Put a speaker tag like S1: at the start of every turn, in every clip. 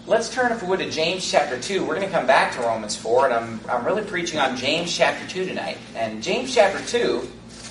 S1: Let's turn, if we would, to James chapter 2. We're going to come back to Romans 4, and I'm really preaching on James chapter 2 tonight. And James chapter 2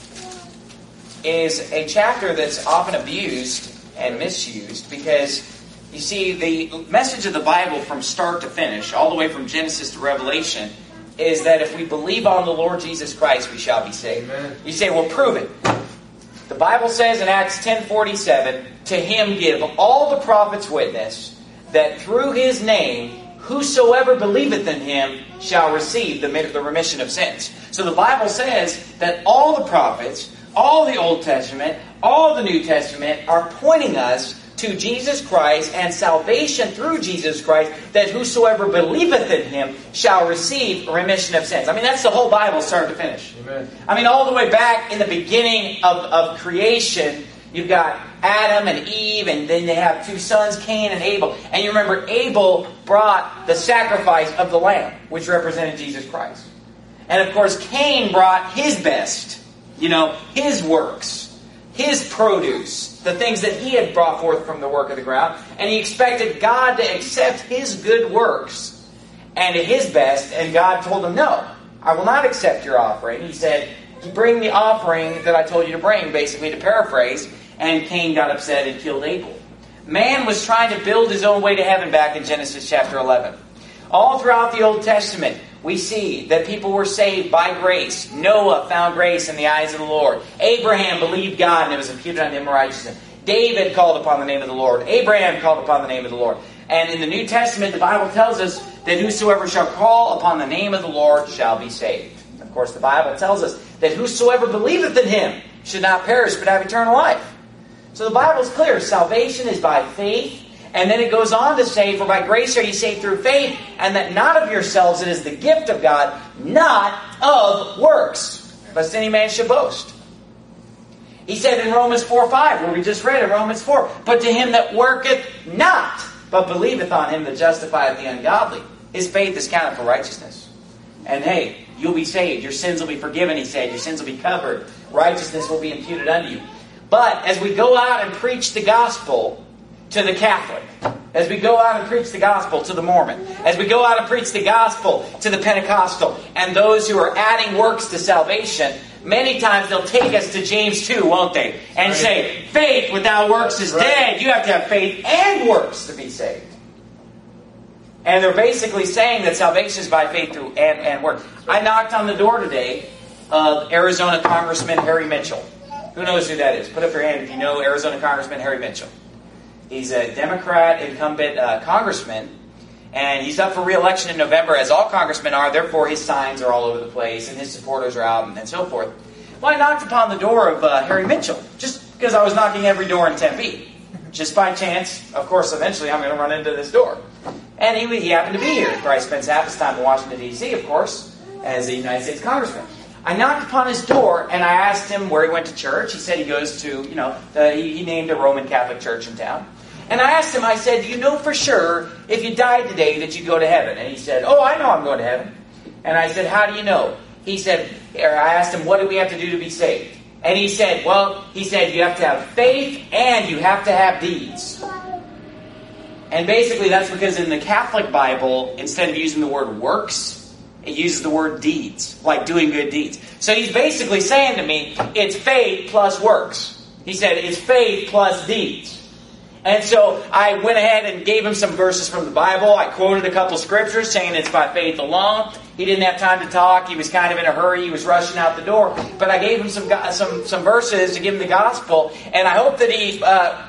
S1: is a chapter that's often abused and misused because, you see, the message of the Bible from start to finish, all the way from Genesis to Revelation, is that if we believe on the Lord Jesus Christ, we shall be saved. Amen. You say, well, prove it. The Bible says in Acts 10:47, to him give all the prophets witness, that through his name, whosoever believeth in him shall receive the remission of sins. So the Bible says that all the prophets, all the Old Testament, all the New Testament are pointing us to Jesus Christ and salvation through Jesus Christ, that whosoever believeth in him shall receive remission of sins. I mean, that's the whole Bible, start to finish.
S2: Amen.
S1: I mean, all the way back in the beginning of creation, you've got Adam and Eve, and then they have two sons, Cain and Abel. And you remember, Abel brought the sacrifice of the lamb, which represented Jesus Christ. And of course, Cain brought his best, his works, his produce, the things that he had brought forth from the work of the ground. And he expected God to accept his good works and his best. And God told him, no, I will not accept your offering. He said, bring the offering that I told you to bring, basically, to paraphrase. And Cain got upset and killed Abel. Man was trying to build his own way to heaven back in Genesis chapter 11. All throughout the Old Testament, we see that people were saved by grace. Noah found grace in the eyes of the Lord. Abraham believed God and it was imputed unto him righteousness. David called upon the name of the Lord. Abraham called upon the name of the Lord. And in the New Testament, the Bible tells us that whosoever shall call upon the name of the Lord shall be saved. Of course, the Bible tells us that whosoever believeth in him should not perish but have eternal life. So the Bible is clear. Salvation is by faith. And then it goes on to say, for by grace are ye saved through faith, and that not of yourselves, it is the gift of God, not of works, lest any man should boast. He said in Romans 4:5, where we just read in Romans 4, but to him that worketh not, but believeth on him that justifieth the ungodly, his faith is counted for righteousness. And hey, you'll be saved. Your sins will be forgiven, he said. Your sins will be covered. Righteousness will be imputed unto you. But as we go out and preach the gospel to the Catholic, as we go out and preach the gospel to the Mormon, as we go out and preach the gospel to the Pentecostal, and those who are adding works to salvation, many times they'll take us to James 2, won't they? And say, faith without works is dead. You have to have faith and works to be saved. And they're basically saying that salvation is by faith through and works. I knocked on the door today of Arizona Congressman Harry Mitchell. Who knows who that is? Put up your hand if you know Arizona Congressman Harry Mitchell. He's a Democrat incumbent congressman, and he's up for re-election in November, as all congressmen are. Therefore, his signs are all over the place, and his supporters are out, and so forth. Well, I knocked upon the door of Harry Mitchell, just because I was knocking every door in Tempe. Just by chance, of course, eventually I'm going to run into this door. And he happened to be here. He probably spends half his time in Washington, D.C., of course, as a United States congressman. I knocked upon his door, and I asked him where he went to church. He said he goes to, he named a Roman Catholic church in town. And I asked him, I said, do you know for sure if you died today that you'd go to heaven? And he said, oh, I know I'm going to heaven. And I said, how do you know? He said, I asked him, what do we have to do to be saved? And he said, you have to have faith and you have to have deeds. And basically that's because in the Catholic Bible, instead of using the word works, it uses the word deeds, like doing good deeds. So he's basically saying to me, it's faith plus works. He said, it's faith plus deeds. And so I went ahead and gave him some verses from the Bible. I quoted a couple scriptures saying it's by faith alone. He didn't have time to talk. He was kind of in a hurry. He was rushing out the door. But I gave him some verses to give him the gospel. And I hope that he,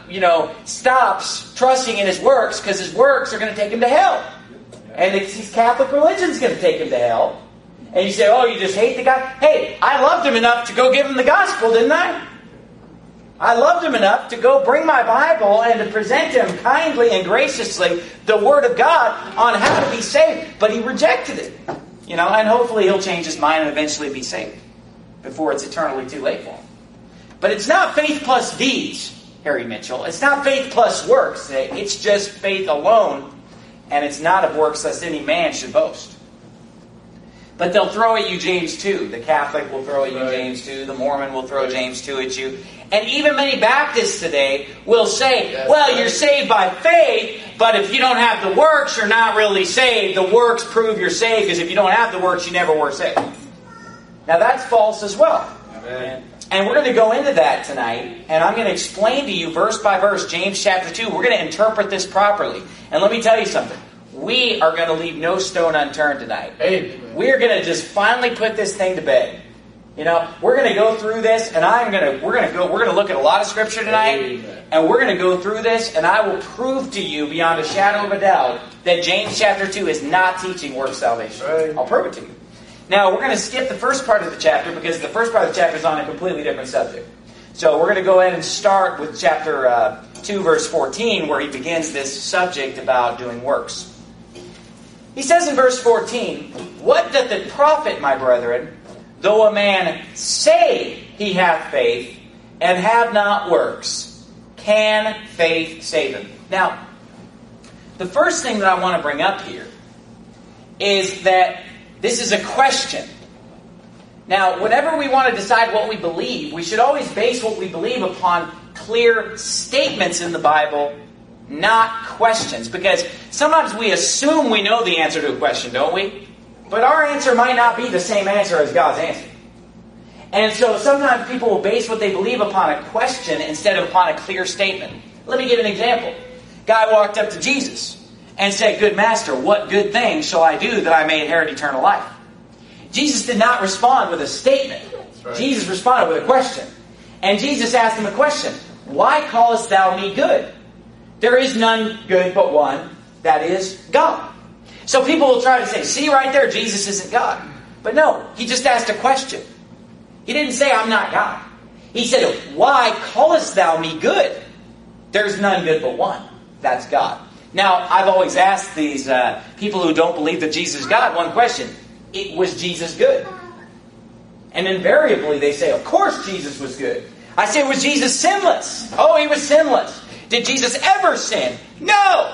S1: stops trusting in his works, because his works are going to take him to hell. And his Catholic religion's going to take him to hell. And you say, oh, you just hate the guy? Hey, I loved him enough to go give him the gospel, didn't I? I loved him enough to go bring my Bible and to present him kindly and graciously the Word of God on how to be saved. But he rejected it. And hopefully he'll change his mind and eventually be saved before it's eternally too late for him. But it's not faith plus deeds, Harry Mitchell. It's not faith plus works. It's just faith alone. And it's not of works lest any man should boast. But they'll throw at you James 2. The Catholic will throw at you James 2. The Mormon will throw James 2 at you. And even many Baptists today will say, well, you're saved by faith, but if you don't have the works, you're not really saved. The works prove you're saved, because if you don't have the works, you never were saved. Now that's false as well. Amen. And we're going to go into that tonight, and I'm going to explain to you verse by verse, James chapter 2. We're going to interpret this properly. And let me tell you something. We are going to leave no stone unturned tonight. Amen. We are going to just finally put this thing to bed. You know, we're going to go through this, and we're going to look at a lot of Scripture tonight, Amen. And we're going to go through this, and I will prove to you beyond a shadow of a doubt that James chapter 2 is not teaching works salvation. Right. I'll prove it to you. Now, we're going to skip the first part of the chapter, because the first part of the chapter is on a completely different subject. So we're going to go ahead and start with chapter 2, verse 14, where he begins this subject about doing works. He says in verse 14, "What doth it profit, my brethren, though a man say he hath faith, and have not works? Can faith save him?" Now, the first thing that I want to bring up here is that this is a question. Now, whenever we want to decide what we believe, we should always base what we believe upon clear statements in the Bible, not questions. Because sometimes we assume we know the answer to a question, don't we? But our answer might not be the same answer as God's answer. And so sometimes people will base what they believe upon a question instead of upon a clear statement. Let me give an example. Guy walked up to Jesus and said, "Good master, what good thing shall I do that I may inherit eternal life?" Jesus did not respond with a statement. Right. Jesus responded with a question. And Jesus asked him a question. "Why callest thou me good? There is none good but one, that is God." So people will try to say, see right there, Jesus isn't God. But no, he just asked a question. He didn't say, "I'm not God." He said, "Why callest thou me good? There's none good but one, that's God." Now, I've always asked these people who don't believe that Jesus is God one question. Was Jesus good? And invariably they say, of course Jesus was good. I say, was Jesus sinless? Oh, he was sinless. Did Jesus ever sin? No!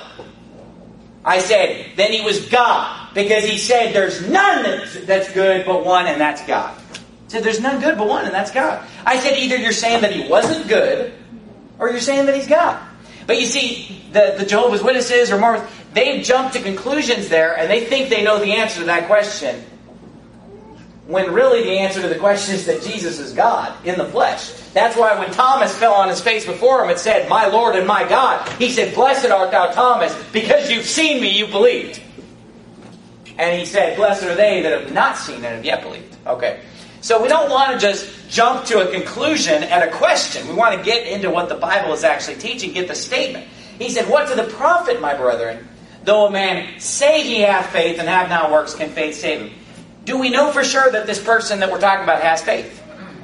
S1: I said, then he was God. Because he said there's none that's good but one, and that's God. He said there's none good but one, and that's God. I said, either you're saying that he wasn't good, or you're saying that he's God. But you see, the Jehovah's Witnesses or Mormons, they've jumped to conclusions there, and they think they know the answer to that question, when really the answer to the question is that Jesus is God in the flesh. That's why when Thomas fell on his face before him and said, "My Lord and my God," he said, "Blessed art thou, Thomas, because you've seen me, you believed." And he said, "Blessed are they that have not seen and have yet believed." Okay. So we don't want to just jump to a conclusion at a question. We want to get into what the Bible is actually teaching, get the statement. He said, "What to the profit, my brethren, though a man say he hath faith and have not works, can faith save him?" Do we know for sure that this person that we're talking about has faith?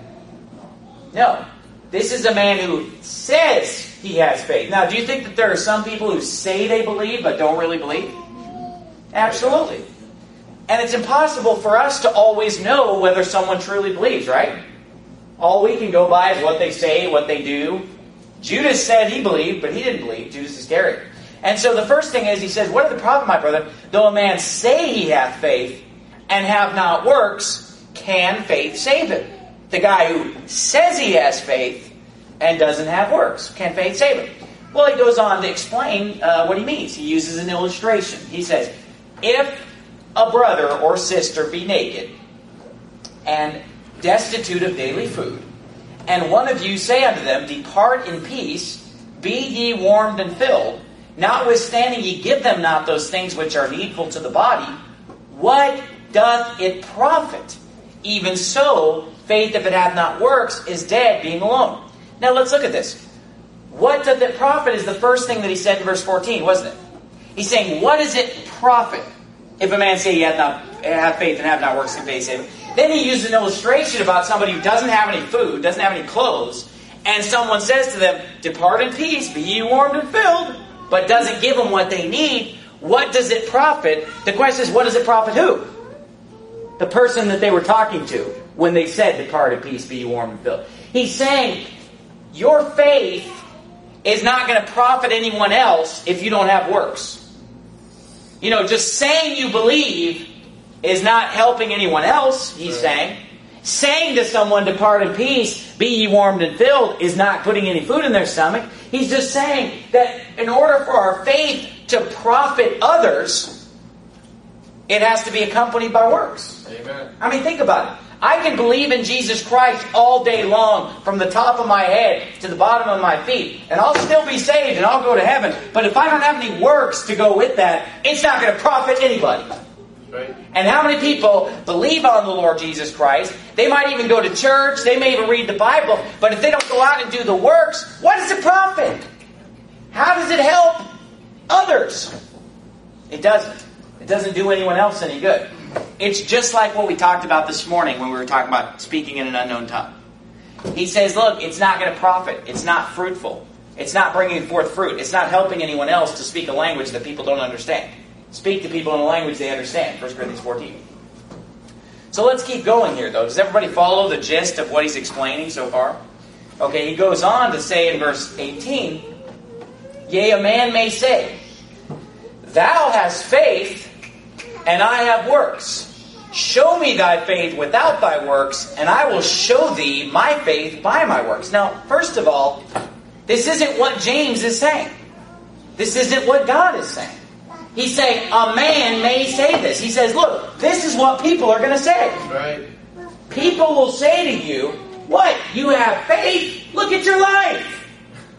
S1: No. This is a man who says he has faith. Now, do you think that there are some people who say they believe but don't really believe? Absolutely. And it's impossible for us to always know whether someone truly believes, right? All we can go by is what they say, what they do. Judas said he believed, but he didn't believe. Judas Iscariot. And so the first thing is, he says, "What is the profit, my brother? Though a man say he hath faith and have not works, can faith save him?" The guy who says he has faith and doesn't have works, can faith save him? Well, he goes on to explain what he means. He uses an illustration. He says, if a brother or sister be naked and destitute of daily food, and one of you say unto them, "Depart in peace, be ye warmed and filled, notwithstanding ye give them not those things which are needful to the body, what doth it profit? Even so, faith, if it hath not works, is dead, being alone." Now let's look at this. What doth it profit is the first thing that he said in verse 14, wasn't it? He's saying, what does it profit if a man say he have faith and have not works, can faith save him? Then he used an illustration about somebody who doesn't have any food, doesn't have any clothes, and someone says to them, "Depart in peace, be ye warmed and filled," but doesn't give them what they need. What does it profit? The question is, what does it profit who? The person that they were talking to when they said, "Depart in peace, be ye warmed and filled." He's saying, your faith is not going to profit anyone else if you don't have works. You know, just saying you believe is not helping anyone else, he's saying. Saying to someone, depart in peace, be ye warmed and filled, is not putting any food in their stomach. He's just saying that in order for our faith to profit others, it has to be accompanied by works.
S2: Amen.
S1: I mean, think about it. I can believe in Jesus Christ all day long, from the top of my head to the bottom of my feet, and I'll still be saved and I'll go to heaven. But if I don't have any works to go with that, it's not going to profit anybody.
S2: Right.
S1: And how many people believe on the Lord Jesus Christ? They might even go to church, they may even read the Bible, but if they don't go out and do the works, what does it profit? How does it help others? It doesn't. It doesn't do anyone else any good. It's just like what we talked about this morning when we were talking about speaking in an unknown tongue. He says, look, it's not going to profit. It's not fruitful. It's not bringing forth fruit. It's not helping anyone else to speak a language that people don't understand. Speak to people in a language they understand. 1 Corinthians 14. So let's keep going here, though. Does everybody follow the gist of what he's explaining so far? Okay, he goes on to say in verse 18, yea, a man may say, thou hast faith, and I have works. Show me thy faith without thy works, and I will show thee my faith by my works. Now, first of all, this isn't what James is saying. This isn't what God is saying. He's saying a man may say this. He says, look, this is what people are going to say.
S2: Right.
S1: People will say to you, what? You have faith? Look at your life.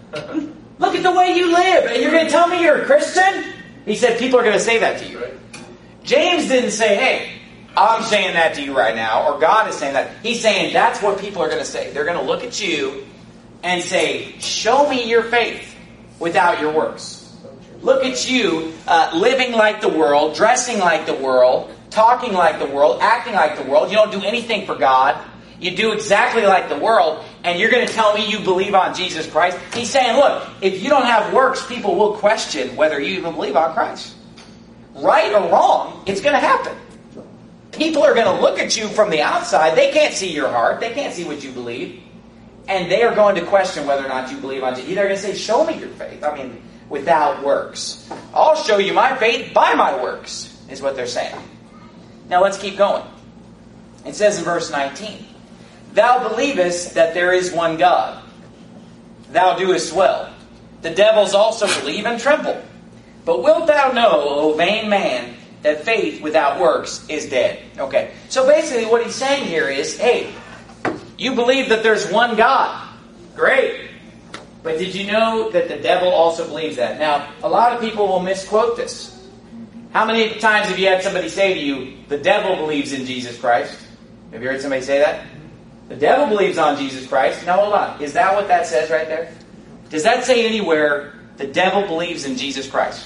S1: Look at the way you live. And you're going to tell me you're a Christian? He said people are going to say that to you.
S2: Right.
S1: James didn't say, hey, I'm saying that to you right now, or God is saying that. He's saying that's what people are going to say. They're going to look at you and say, show me your faith without your works. Look at you living like the world, dressing like the world, talking like the world, acting like the world. You don't do anything for God. You do exactly like the world, and you're going to tell me you believe on Jesus Christ? He's saying, look, if you don't have works, people will question whether you even believe on Christ. Right or wrong, it's going to happen. People are going to look at you from the outside. They can't see your heart. They can't see what you believe. And they are going to question whether or not you believe on Jesus. They're going to say, show me your faith. I mean, without works. I'll show you my faith by my works, is what they're saying. Now let's keep going. It says in verse 19, thou believest that there is one God. Thou doest well. The devils also believe and tremble. But wilt thou know, O vain man, that faith without works is dead? Okay, so basically what he's saying here is, hey, you believe that there's one God. Great. But did you know that the devil also believes that? Now, a lot of people will misquote this. How many times have you had somebody say to you, the devil believes in Jesus Christ? Have you heard somebody say that? The devil believes on Jesus Christ. Now, hold on. Is that what that says right there? Does that say anywhere, the devil believes in Jesus Christ?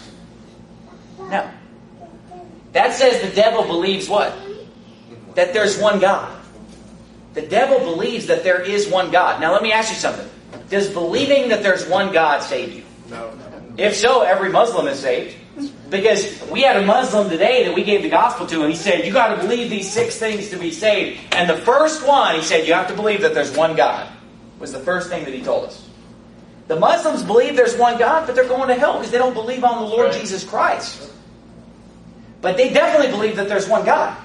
S1: No. That says the devil believes what? That there's one God. The devil believes that there is one God. Now, let me ask you something. Does believing that there's one God save you?
S2: No.
S1: If so, every Muslim is saved. Because we had a Muslim today that we gave the gospel to, and he said, you got to believe these 6 things to be saved. And the first one, he said, you have to believe that there's one God. Was the first thing that he told us. The Muslims believe there's one God, but they're going to hell because they don't believe on the Lord Jesus Christ. But they definitely believe that there's one God.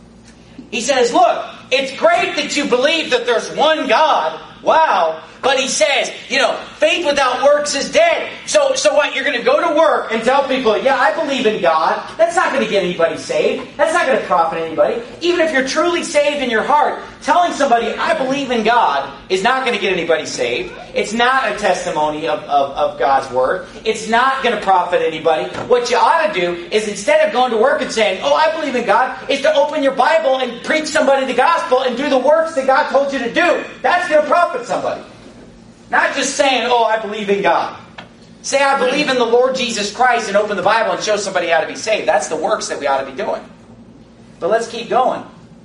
S1: He says, look, it's great that you believe that there's one God. Wow. But he says, faith without works is dead. So what? You're going to go to work and tell people, yeah, I believe in God. That's not going to get anybody saved. That's not going to profit anybody. Even if you're truly saved in your heart, telling somebody, I believe in God, is not going to get anybody saved. It's not a testimony of God's Word. It's not going to profit anybody. What you ought to do is, instead of going to work and saying, oh, I believe in God, is to open your Bible and preach somebody the gospel and do the works that God told you to do. That's going to profit somebody. Not just saying, oh, I believe in God. Say, I believe in the Lord Jesus Christ, and open the Bible and show somebody how to be saved. That's the works that we ought to be doing. But let's keep going.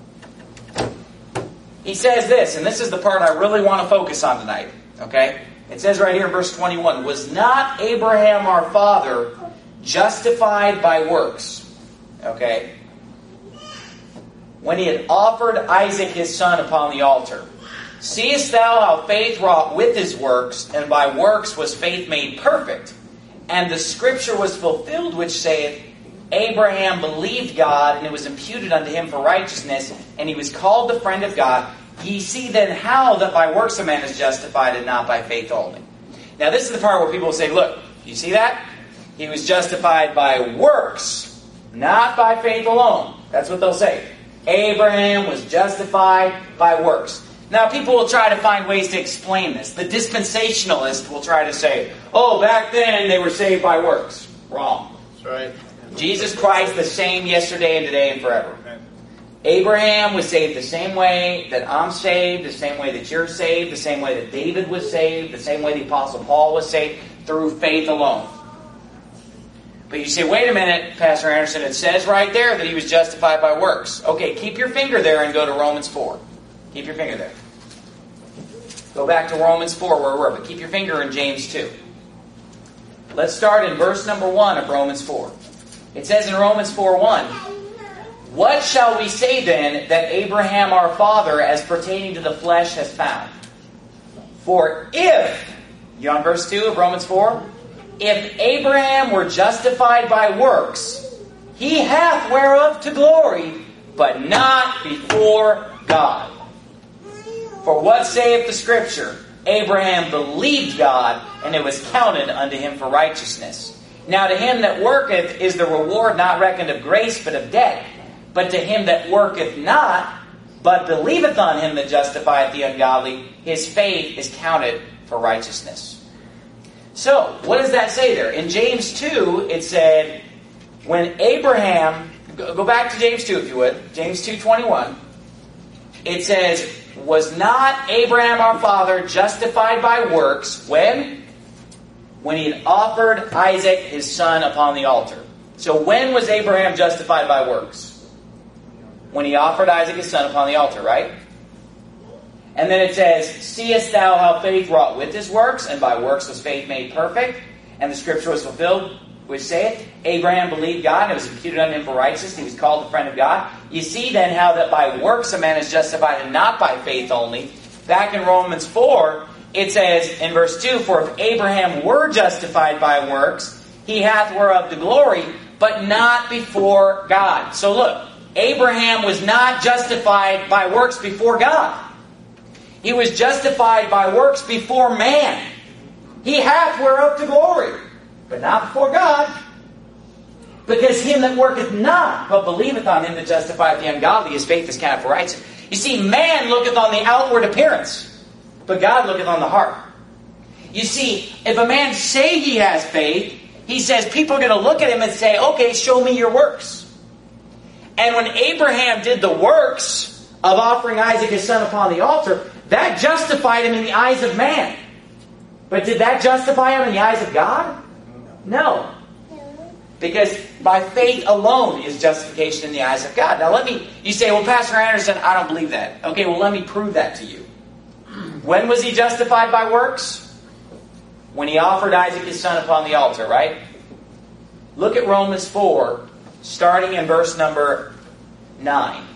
S1: He says this, and this is the part I really want to focus on tonight. Okay? It says right here in verse 21, was not Abraham our father justified by works? Okay? When he had offered Isaac his son upon the altar. Seest thou how faith wrought with his works, and by works was faith made perfect? And the scripture was fulfilled which saith, Abraham believed God, and it was imputed unto him for righteousness, and he was called the friend of God. Ye see then how that by works a man is justified, and not by faith only. Now this is the part where people will say, look, you see that? He was justified by works, not by faith alone. That's what they'll say. Abraham was justified by works. Now people will try to find ways to explain this. The dispensationalist will try to say, oh, back then they were saved by works. Wrong.
S2: That's right.
S1: Jesus Christ the same yesterday and today and forever. Abraham was saved the same way that I'm saved, the same way that you're saved, the same way that David was saved, the same way the Apostle Paul was saved, through faith alone. But you say, wait a minute, Pastor Anderson, it says right there that he was justified by works. Okay, keep your finger there and go to Romans 4. Keep your finger there. Go back to Romans 4 where we were, but keep your finger in James 2. Let's start in verse number 1 of Romans 4. It says in Romans 4:1, what shall we say then that Abraham our father as pertaining to the flesh has found? For if, you on verse 2 of Romans 4? If Abraham were justified by works, he hath whereof to glory, but not before God. For what saith the Scripture? Abraham believed God, and it was counted unto him for righteousness. Now to him that worketh is the reward not reckoned of grace, but of debt. But to him that worketh not, but believeth on him that justifieth the ungodly, his faith is counted for righteousness. So, what does that say there? In James 2, it said, when Abraham, go back to James 2 if you would, James 2:21, it says, was not Abraham our father justified by works when? When he had offered Isaac his son upon the altar. So when was Abraham justified by works? When he offered Isaac his son upon the altar, right? And then it says, seest thou how faith wrought with his works, and by works was faith made perfect? And the Scripture was fulfilled, which saith, Abraham believed God, and it was imputed unto him for righteousness, and he was called the friend of God. You see then how that by works a man is justified, and not by faith only. Back in Romans 4, it says in verse 2, for if Abraham were justified by works, he hath whereof the glory, but not before God. So look, Abraham was not justified by works before God. He was justified by works before man. He hath whereof to glory, but not before God. Because him that worketh not, but believeth on him that justifieth the ungodly, his faith is counted for righteousness. You see, man looketh on the outward appearance, but God looketh on the heart. You see, if a man say he has faith, he says people are going to look at him and say, okay, show me your works. And when Abraham did the works of offering Isaac his son upon the altar, that justified him in the eyes of man. But did that justify him in the eyes of God? No. Because by faith alone is justification in the eyes of God. Now you say, well, Pastor Anderson, I don't believe that. Okay, well, let me prove that to you. When was he justified by works? When he offered Isaac his son upon the altar, right? Look at Romans 4, starting in verse number 9.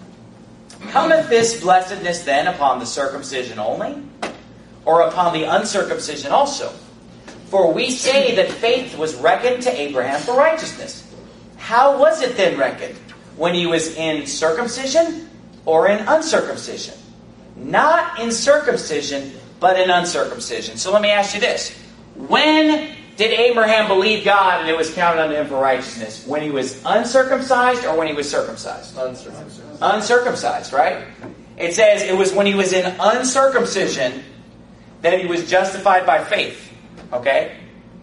S1: Cometh this blessedness then upon the circumcision only, or upon the uncircumcision also? For we say that faith was reckoned to Abraham for righteousness. How was it then reckoned? When he was in circumcision or in uncircumcision? Not in circumcision, but in uncircumcision. So let me ask you this. When did Abraham believe God and it was counted unto him for righteousness? When he was uncircumcised or when he was circumcised?
S2: Uncircumcised.
S1: Uncircumcised, right? It says it was when he was in uncircumcision that he was justified by faith. Okay?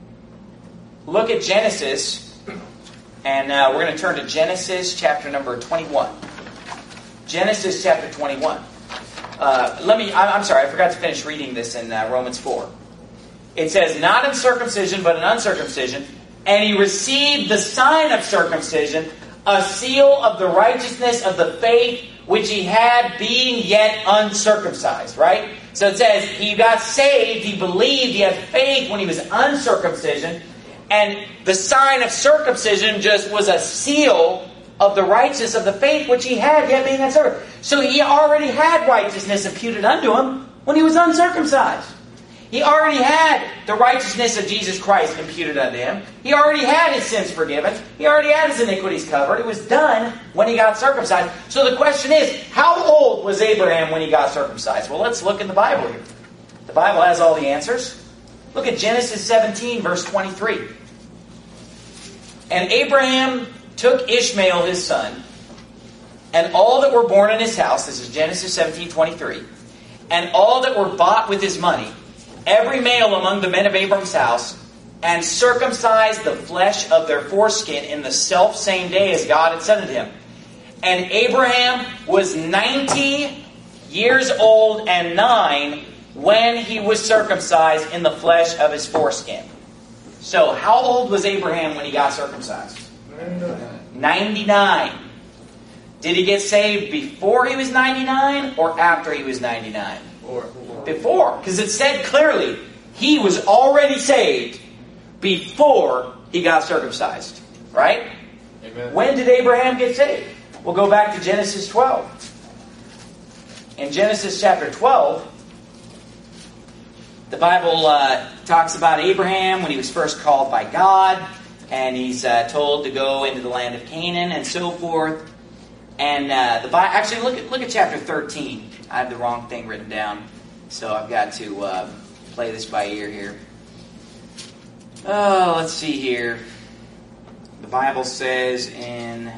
S1: Look at Genesis, and we're going to turn to Genesis chapter number 21. Genesis chapter 21. I'm sorry, I forgot to finish reading this in Romans 4. It says, not in circumcision, but in uncircumcision, and he received the sign of circumcision, a seal of the righteousness of the faith which he had being yet uncircumcised, right? So it says he got saved, he believed, he had faith when he was uncircumcision, and the sign of circumcision just was a seal of the righteousness of the faith which he had yet being uncircumcised. So he already had righteousness imputed unto him when he was uncircumcised. He already had the righteousness of Jesus Christ imputed unto him. He already had his sins forgiven. He already had his iniquities covered. It was done when he got circumcised. So the question is, how old was Abraham when he got circumcised? Well, let's look in the Bible here. The Bible has all the answers. Look at Genesis 17, verse 23. And Abraham took Ishmael his son, and all that were born in his house, this is Genesis 17:23, and all that were bought with his money, every male among the men of Abram's house, and circumcised the flesh of their foreskin in the selfsame day as God had said unto him. And Abraham was 90 years old and 9 when he was circumcised in the flesh of his foreskin. So, how old was Abraham when he got circumcised? 99. Did he get saved before he was 99 or after he was 99? Before. Because it said clearly, he was already saved before he got circumcised. Right?
S2: Amen.
S1: When did Abraham get saved? We'll go back to Genesis 12. In Genesis chapter 12, the Bible talks about Abraham when he was first called by God, and he's told to go into the land of Canaan and so forth. And actually, look at chapter 13. I have the wrong thing written down, so I've got to play this by ear here. Oh, let's see here. The Bible says in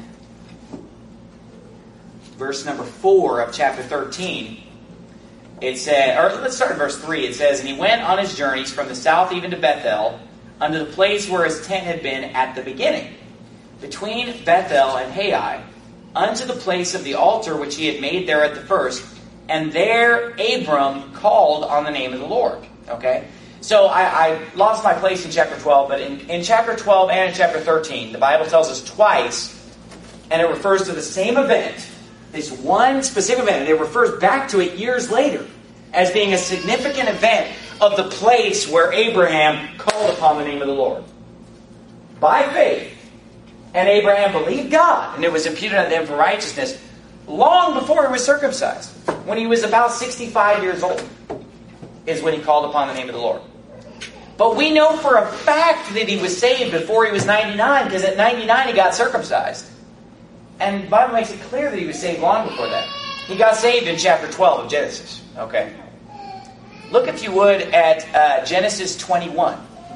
S1: verse number 4 of chapter 13, it said, or let's start at verse 3. It says, and he went on his journeys from the south even to Bethel, unto the place where his tent had been at the beginning, between Bethel and Hai, unto the place of the altar which he had made there at the first. And there Abram called on the name of the Lord. Okay? So I lost my place in chapter 12, but in chapter 12 and in chapter 13, the Bible tells us twice, and it refers to the same event, this one specific event, and it refers back to it years later as being a significant event of the place where Abraham called upon the name of the Lord. By faith. And Abraham believed God, and it was imputed unto him for righteousness long before he was circumcised. When he was about 65 years old is when he called upon the name of the Lord. But we know for a fact that he was saved before he was 99, because at 99 he got circumcised. And the Bible makes it clear that he was saved long before that. He got saved in chapter 12 of Genesis. Okay. Look, if you would, at Genesis 21.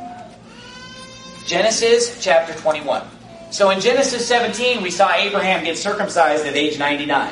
S1: Genesis chapter 21. So in Genesis 17, we saw Abraham get circumcised at age 99.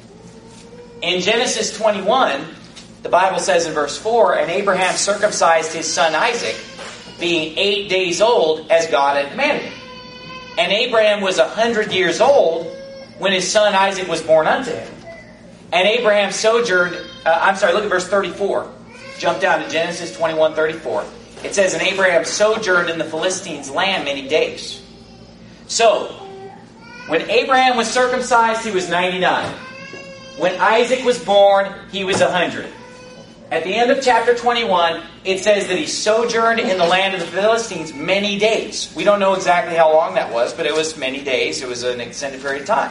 S1: In Genesis 21, the Bible says in verse 4, and Abraham circumcised his son Isaac, being 8 days old, as God had commanded him. And Abraham was 100 years old when his son Isaac was born unto him. And Abraham sojourned, look at verse 34. Jump down to Genesis 21:34. It says, and Abraham sojourned in the Philistines' land many days. So, when Abraham was circumcised, he was 99. When Isaac was born, he was 100. At the end of chapter 21, it says that he sojourned in the land of the Philistines many days. We don't know exactly how long that was, but it was many days. It was an extended period of time.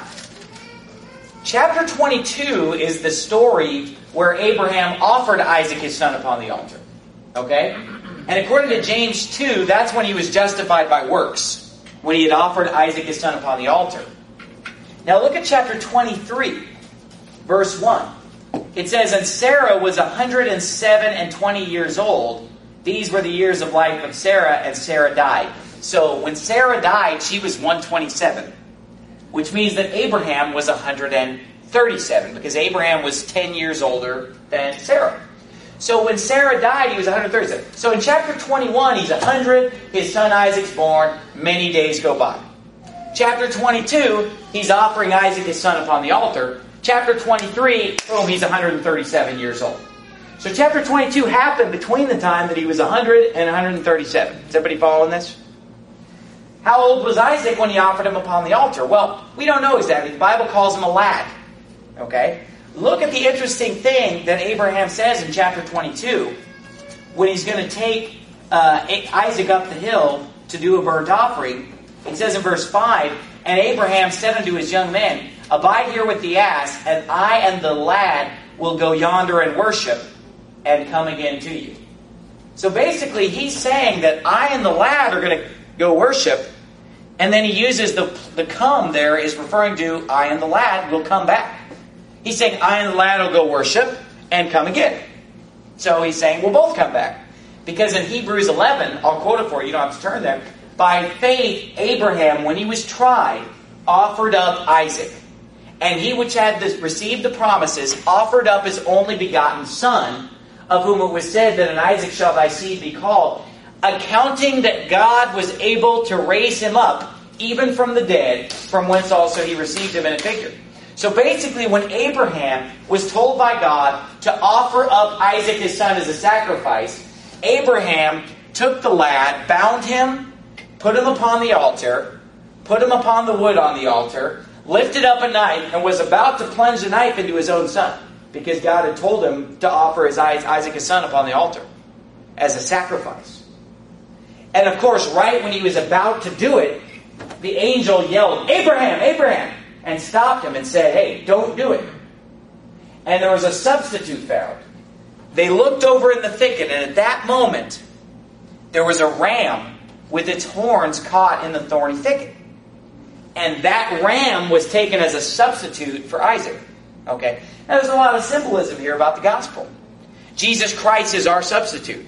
S1: Chapter 22 is the story where Abraham offered Isaac his son upon the altar. Okay? And according to James 2, that's when he was justified by works, when he had offered Isaac his son upon the altar. Now look at chapter 23, verse 1. It says, and Sarah was 107 and 20 years old. These were the years of life of Sarah, and Sarah died. So when Sarah died, she was 127. Which means that Abraham was 137, because Abraham was 10 years older than Sarah. So when Sarah died, he was 137. So in chapter 21, he's 100, his son Isaac's born, many days go by. Chapter 22, he's offering Isaac his son upon the altar. Chapter 23, boom, he's 137 years old. So chapter 22 happened between the time that he was 100 and 137. Is everybody following this? How old was Isaac when he offered him upon the altar? Well, we don't know exactly. The Bible calls him a lad. Okay? Look at the interesting thing that Abraham says in chapter 22 when he's going to take Isaac up the hill to do a burnt offering. It says in verse 5, and Abraham said unto his young men, abide here with the ass, and I and the lad will go yonder and worship, and come again to you. So basically, he's saying that I and the lad are going to go worship, and then he uses the come there is referring to I and the lad will come back. He's saying I and the lad will go worship and come again. So he's saying we'll both come back. Because in Hebrews 11, I'll quote it for you, you don't have to turn there. By faith, Abraham, when he was tried, offered up Isaac. And he which had received the promises offered up his only begotten son, of whom it was said that in Isaac shall thy seed be called, accounting that God was able to raise him up, even from the dead, from whence also he received him in a figure. So basically, when Abraham was told by God to offer up Isaac his son as a sacrifice, Abraham took the lad, bound him, put him upon the altar, put him upon the wood on the altar, lifted up a knife, and was about to plunge the knife into his own son, because God had told him to offer Isaac his son upon the altar as a sacrifice. And of course, right when he was about to do it, the angel yelled, "Abraham, Abraham!" and stopped him and said, "Hey, don't do it." And there was a substitute found. They looked over in the thicket, and at that moment, there was a ram with its horns caught in the thorny thicket. And that ram was taken as a substitute for Isaac. Okay? Now there's a lot of symbolism here about the gospel. Jesus Christ is our substitute.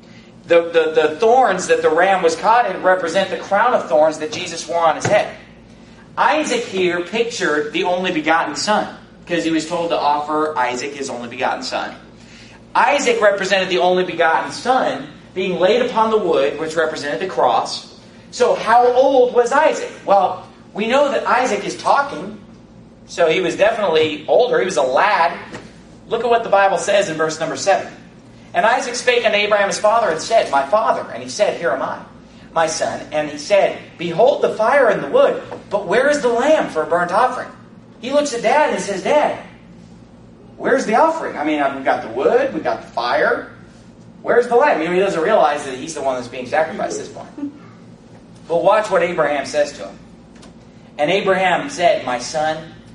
S1: The thorns that the ram was caught in represent the crown of thorns that Jesus wore on his head. Isaac here pictured the only begotten son, because he was told to offer Isaac his only begotten son. Isaac represented the only begotten son being laid upon the wood, which represented the cross. So how old was Isaac? Well, we know that Isaac is talking, so he was definitely older. He was a lad. Look at what the Bible says in verse number 7. And Isaac spake unto Abraham his father and said, "My father." And he said, "Here am I, my son." And he said, "Behold the fire and the wood, but where is the lamb for a burnt offering?" He looks at Dad and says, "Dad, where's the offering? I mean, we've got the wood, we've got the fire. Where's the lamb?" You know, he doesn't realize that he's the one that's being sacrificed at this point. But watch what Abraham says to him. And Abraham said, "My son,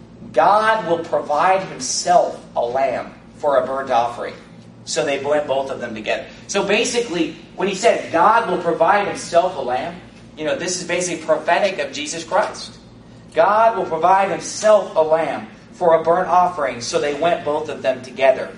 S1: God will provide himself a lamb for a burnt offering." So they went both of them together. So basically, when he said God will provide himself a lamb, you know, this is basically prophetic of Jesus Christ. God will provide himself a lamb for a burnt offering. So they went both of them together.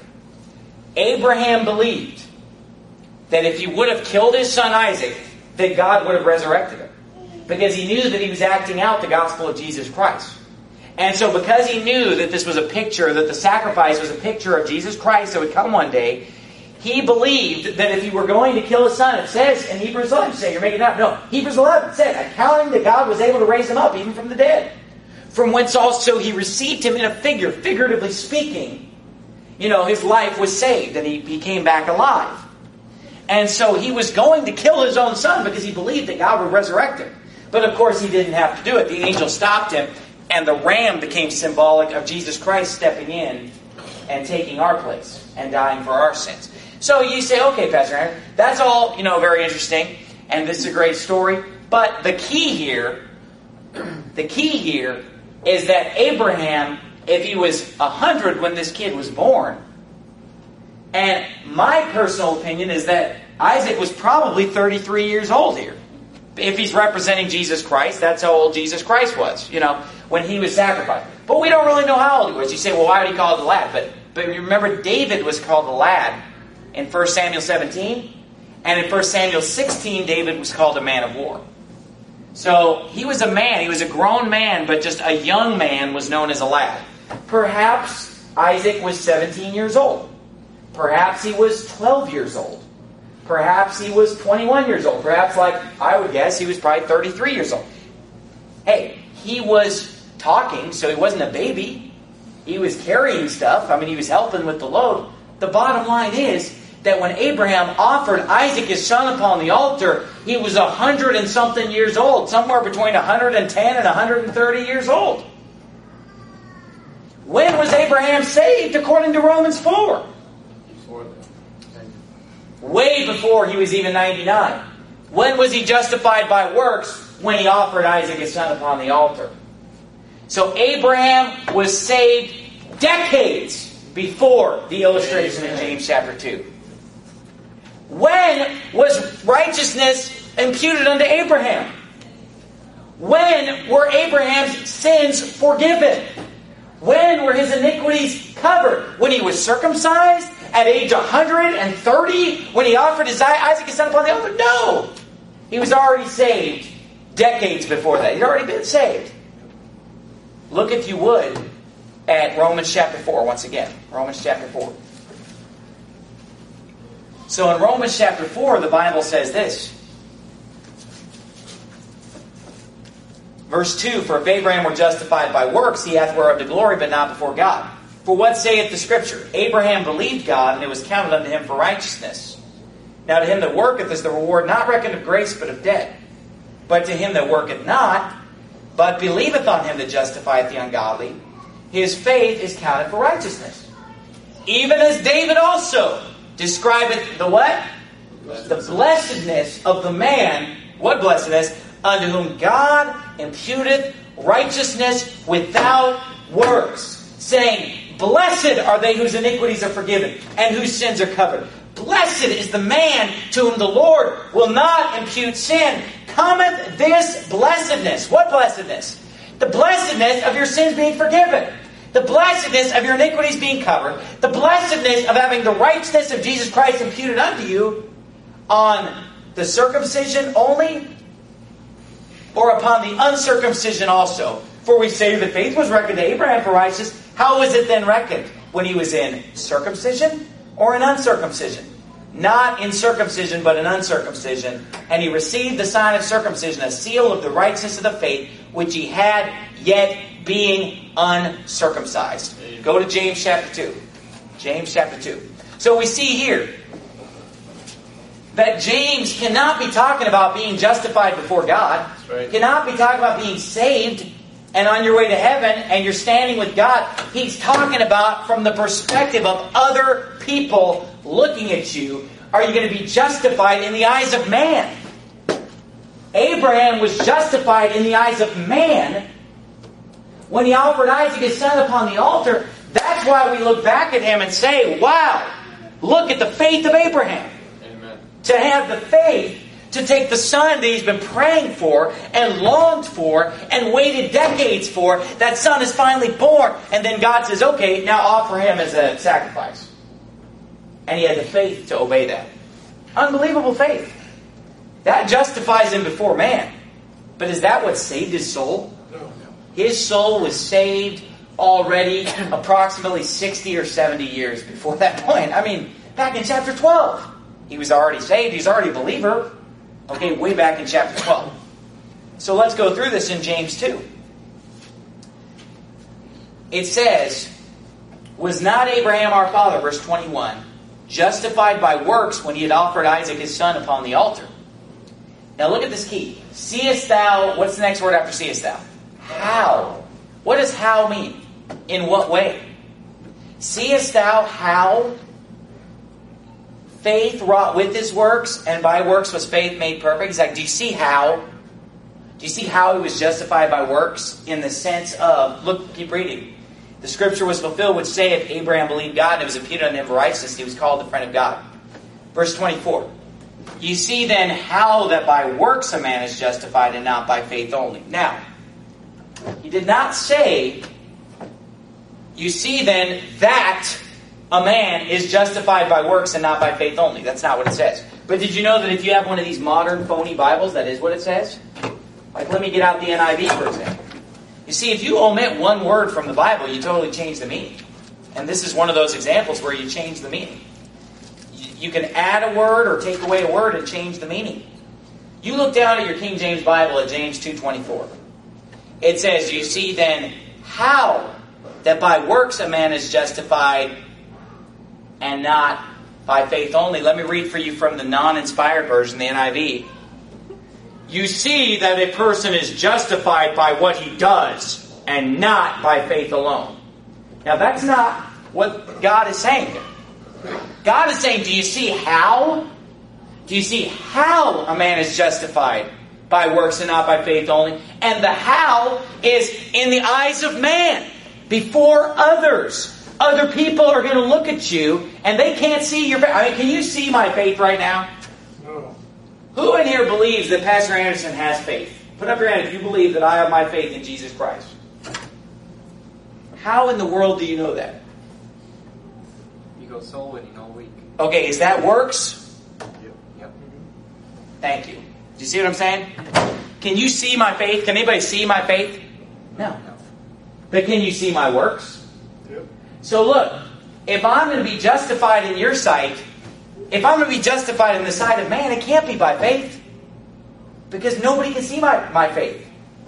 S1: Abraham believed that if he would have killed his son Isaac, that God would have resurrected him. Because he knew that he was acting out the gospel of Jesus Christ. And so because he knew that this was a picture, that the sacrifice was a picture of Jesus Christ that would come one day, he believed that if he were going to kill his son, it says in Hebrews 11, say you're making it up. No, Hebrews 11 said, accounting that God was able to raise him up even from the dead. From whence also he received him in a figure, figuratively speaking. You know, his life was saved and he came back alive. And so he was going to kill his own son because he believed that God would resurrect him. But of course he didn't have to do it. The angel stopped him, and the ram became symbolic of Jesus Christ stepping in and taking our place and dying for our sins. So you say, okay, Pastor Aaron, that's all, you know, very interesting, and this is a great story. But the key here is that Abraham, if he was 100 when this kid was born, and my personal opinion is that Isaac was probably 33 years old here. If he's representing Jesus Christ, that's how old Jesus Christ was, you know, when he was sacrificed. But we don't really know how old he was. You say, well, why would he call it the lad? But remember, David was called the lad in 1 Samuel 17. And in 1 Samuel 16, David was called a man of war. So he was a man. He was a grown man, but just a young man was known as a lad. Perhaps Isaac was 17 years old. Perhaps he was 12 years old. Perhaps he was 21 years old. Perhaps, like I would guess, he was probably 33 years old. Hey, he was talking, so he wasn't a baby. He was carrying stuff. I mean, he was helping with the load. The bottom line is that when Abraham offered Isaac his son upon the altar, he was 100 and something years old. Somewhere between 110 and 130 years old. When was Abraham saved according to Romans 4? Way before he was even 99. When was he justified by works? When he offered Isaac his son upon the altar. So Abraham was saved decades before the illustration in James chapter 2. When was righteousness imputed unto Abraham? When were Abraham's sins forgiven? When were his iniquities covered? When he was circumcised at age 130? When he offered Isaac his son upon the altar? No! He was already saved decades before that. He'd already been saved. Look, if you would, at Romans chapter 4 once again. Romans chapter 4. So in Romans chapter 4, the Bible says this. Verse 2, For if Abraham were justified by works, he hath whereof to glory, but not before God. For what saith the Scripture? Abraham believed God, and it was counted unto him for righteousness. Now to him that worketh is the reward not reckoned of grace, but of debt. But to him that worketh not, but believeth on him that justifieth the ungodly, his faith is counted for righteousness. Even as David also describeth the what? The blessedness of the man. What blessedness? Unto whom God imputeth righteousness without works, saying, Blessed are they whose iniquities are forgiven, and whose sins are covered. Blessed is the man to whom the Lord will not impute sin. Cometh this blessedness. What blessedness? The blessedness of your sins being forgiven. The blessedness of your iniquities being covered. The blessedness of having the righteousness of Jesus Christ imputed unto you on the circumcision only, or upon the uncircumcision also. For we say that faith was reckoned to Abraham for righteousness. How was it then reckoned? When he was in circumcision or in uncircumcision? Not in circumcision, but in uncircumcision. And he received the sign of circumcision, a seal of the righteousness of the faith, which he had, yet being uncircumcised. Go to James chapter 2. James chapter 2. So we see here that James cannot be talking about being justified before God. Right. Cannot be talking about being saved and on your way to heaven and you're standing with God. He's talking about from the perspective of other people looking at you. Are you going to be justified in the eyes of man? Abraham was justified in the eyes of man when he offered Isaac his son upon the altar. That's why we look back at him and say, wow, look at the faith of Abraham. Amen. To have the faith to take the son that he's been praying for and longed for and waited decades for. That son is finally born. And then God says, okay, now offer him as a sacrifice. And he had the faith to obey that. Unbelievable faith. That justifies him before man. But is that what saved his soul? No. His soul was saved already approximately 60 or 70 years before that point. I mean, back in chapter 12. He was already saved. He's already a believer. Okay, way back in chapter 12. So let's go through this in James 2. It says, Was not Abraham our father, verse 21, justified by works when he had offered Isaac his son upon the altar? Now look at this key. Seest thou, what's the next word after seest thou? How. What does how mean? In what way? Seest thou how faith wrought with his works, and by works was faith made perfect? He's like, do you see how? Do you see how he was justified by works? In the sense of, look, keep reading. The scripture was fulfilled which saith, Abraham believed God, and it was imputed unto him for righteousness. He was called the friend of God. Verse 24. You see then how that by works a man is justified and not by faith only. Now, he did not say, you see then that a man is justified by works and not by faith only. That's not what it says. But did you know that if you have one of these modern phony Bibles, that is what it says? Like, let me get out the NIV, for example. You see, if you omit one word from the Bible, you totally change the meaning. And this is one of those examples where you change the meaning. You can add a word or take away a word and change the meaning. You look down at your King James Bible at James 2:24. It says, you see then how that by works a man is justified and not by faith only. Let me read for you from the non-inspired version, the NIV. You see that a person is justified by what he does and not by faith alone. Now that's not what God is saying here. God is saying, do you see how? Do you see how a man is justified by works and not by faith only? And the how is in the eyes of man, before others. Other people are going to look at you and they can't see your faith. I mean, can you see my faith right now?
S2: No.
S1: Who in here believes that Pastor Anderson has faith? Put up your hand if you believe that I have my faith in Jesus Christ. How in the world do you know that?
S3: You go soul winning all week.
S1: Okay, is that works?
S3: Yep.
S1: Thank you. Do you see what I'm saying? Can you see my faith? Can anybody see my faith? No. But can you see my works?
S2: Yep.
S1: So look, if I'm going to be justified in your sight, if I'm going to be justified in the sight of man, it can't be by faith. Because nobody can see my faith.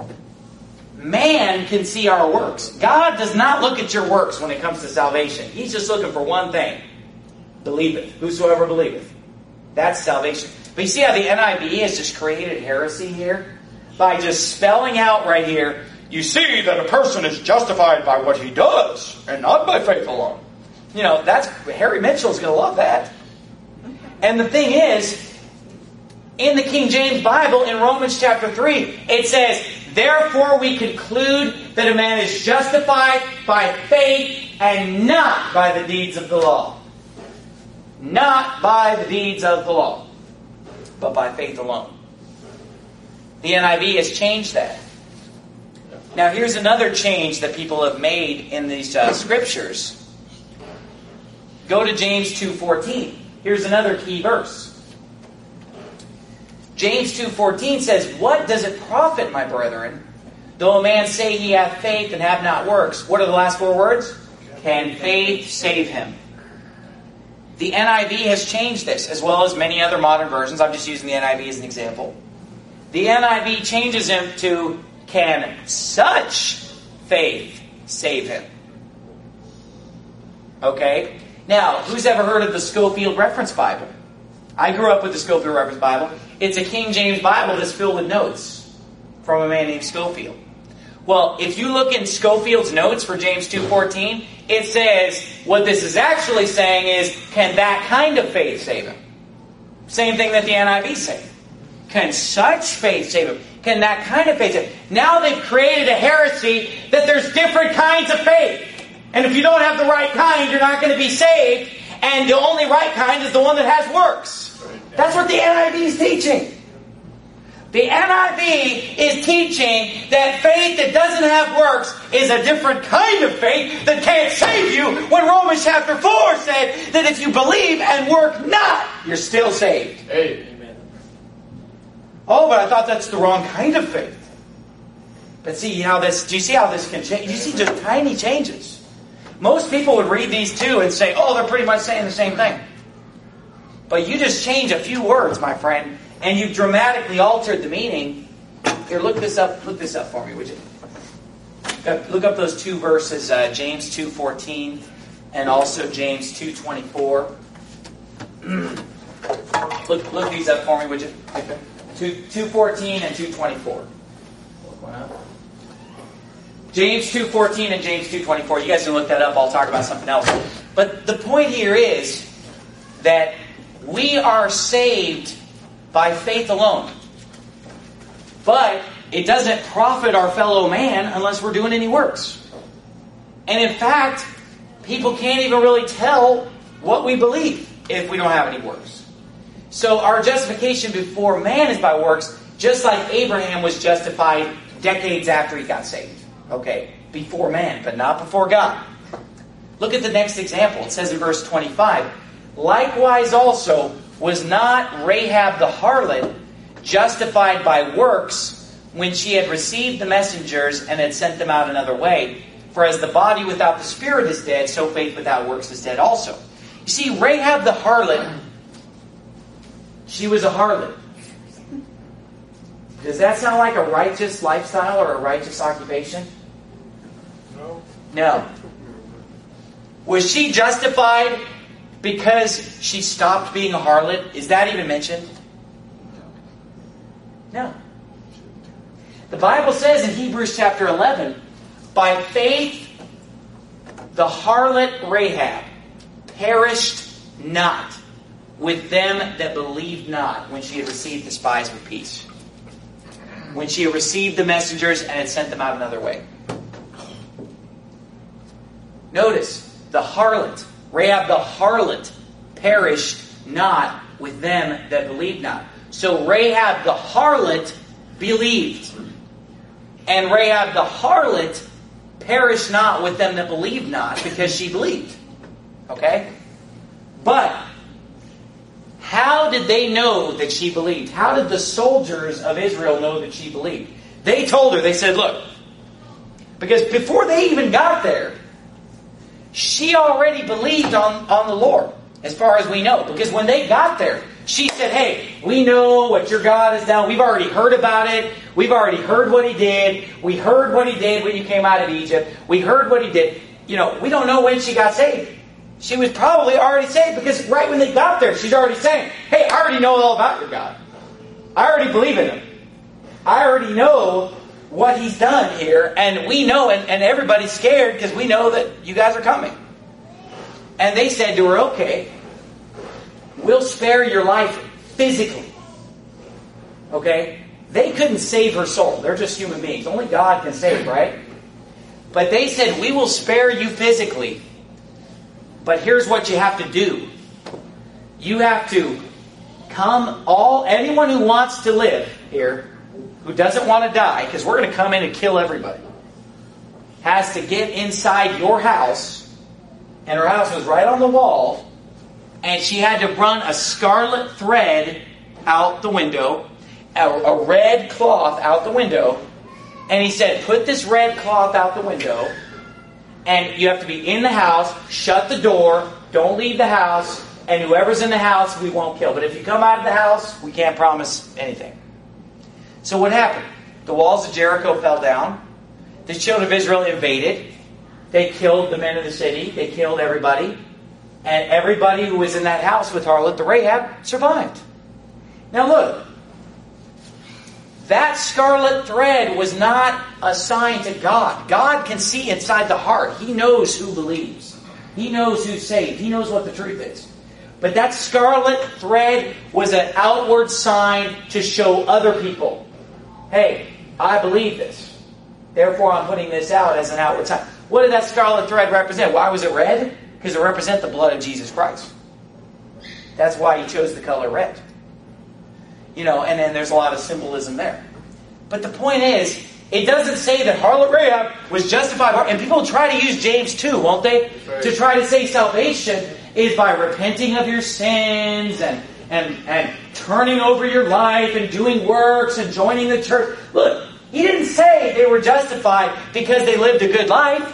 S1: Man can see our works. God does not look at your works when it comes to salvation. He's just looking for one thing. Believeth. Whosoever believeth. That's salvation. But you see how the NIV has just created heresy here? By just spelling out right here, you see that a person is justified by what he does, and not by faith alone. You know, that's Harry Mitchell's going to love that. And the thing is, in the King James Bible, in Romans chapter 3, it says, therefore we conclude that a man is justified by faith and not by the deeds of the law. Not by the deeds of the law, but by faith alone. The NIV has changed that. Now here's another change that people have made in these scriptures. Go to James 2:14. Here's another key verse. James 2:14 says, what does it profit, my brethren, though a man say he hath faith and have not works? What are the last four words? Can faith save him? The NIV has changed this, as well as many other modern versions. I'm just using the NIV as an example. The NIV changes him to, can such faith save him? Okay? Now, who's ever heard of the Scofield Reference Bible? I grew up with the Scofield Reference Bible. It's a King James Bible that's filled with notes from a man named Scofield. Well, if you look in Scofield's notes for James 2:14, it says, what this is actually saying is, can that kind of faith save him? Same thing that the NIV say. Can such faith save him? Can that kind of faith save him? Now they've created a heresy that there's different kinds of faith. And if you don't have the right kind, you're not going to be saved. And the only right kind is the one that has works. That's what the NIV is teaching. The NIV is teaching that faith that doesn't have works is a different kind of faith that can't save you, when Romans chapter 4 said that if you believe and work not, you're still saved.
S2: Amen.
S1: Oh, but I thought that's the wrong kind of faith. But do you see how this can change? You see just tiny changes. Most people would read these two and say, oh, they're pretty much saying the same thing. But you just change a few words, my friend, and you've dramatically altered the meaning. Here, look this up for me, would you? Look up those two verses, James 2:14 and also James 2:24. Look these up for me, would you? Okay. 2:14 and 2:24. James 2:14 and James 2:24. You guys can look that up. I'll talk about something else. But the point here is that we are saved by faith alone. But it doesn't profit our fellow man unless we're doing any works. And in fact, people can't even really tell what we believe if we don't have any works. So our justification before man is by works, just like Abraham was justified decades after he got saved. Okay, before man, but not before God. Look at the next example. It says in verse 25, likewise also was not Rahab the harlot justified by works when she had received the messengers and had sent them out another way? For as the body without the spirit is dead, so faith without works is dead also. You see, Rahab the harlot, she was a harlot. Does that sound like a righteous lifestyle or a righteous occupation?
S2: No.
S1: No. Was she justified because she stopped being a harlot? Is that even mentioned? No. The Bible says in Hebrews chapter 11, by faith the harlot Rahab perished not with them that believed not when she had received the spies with peace. When she had received the messengers and had sent them out another way. Notice, the harlot, Rahab the harlot, perished not with them that believed not. So Rahab the harlot believed. And Rahab the harlot perished not with them that believed not, because she believed. Okay? But how did they know that she believed? How did the soldiers of Israel know that she believed? They told her, they said, look, because before they even got there, she already believed on the Lord, as far as we know. Because when they got there, she said, hey, we know what your God has done. We've already heard about it. We've already heard what He did. We heard what He did when you came out of Egypt. We heard what He did. We don't know when she got saved. She was probably already saved, because right when they got there, she's already saying, hey, I already know all about your God. I already believe in Him. I already know what He's done here, and we know, and everybody's scared because we know that you guys are coming. And they said to her, okay, we'll spare your life physically. Okay? They couldn't save her soul. They're just human beings. Only God can save, right? But they said, we will spare you physically, but here's what you have to do. You have to anyone who wants to live here, who doesn't want to die, because we're going to come in and kill everybody, has to get inside your house. And her house was right on the wall. And she had to run a scarlet thread out the window, a red cloth out the window. And he said, put this red cloth out the window, and you have to be in the house, shut the door, don't leave the house, and whoever's in the house we won't kill. But if you come out of the house, we can't promise anything. So what happened? The walls of Jericho fell down. The children of Israel invaded. They killed the men of the city. They killed everybody. And everybody who was in that house with harlot, the Rahab, survived. Now look. That scarlet thread was not a sign to God. God can see inside the heart. He knows who believes. He knows who's saved. He knows what the truth is. But that scarlet thread was an outward sign to show other people, hey, I believe this. Therefore, I'm putting this out as an outward sign. What did that scarlet thread represent? Why was it red? Because it represents the blood of Jesus Christ. That's why He chose the color red. And then there's a lot of symbolism there. But the point is, it doesn't say that harlot Rahab was justified. And people try to use James 2, won't they? Right. To try to say salvation is by repenting of your sins and turning over your life and doing works and joining the church. Look, he didn't say they were justified because they lived a good life.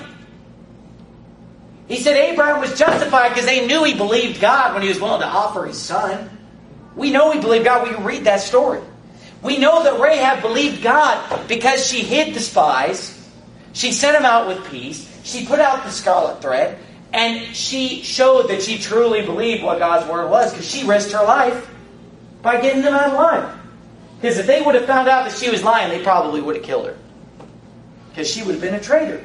S1: He said Abraham was justified because they knew he believed God when he was willing to offer his son. We know he believed God. We can read that story. We know that Rahab believed God because she hid the spies. She sent them out with peace. She put out the scarlet thread. And she showed that she truly believed what God's word was, because she risked her life by getting them out of line. Because if they would have found out that she was lying, they probably would have killed her. Because she would have been a traitor.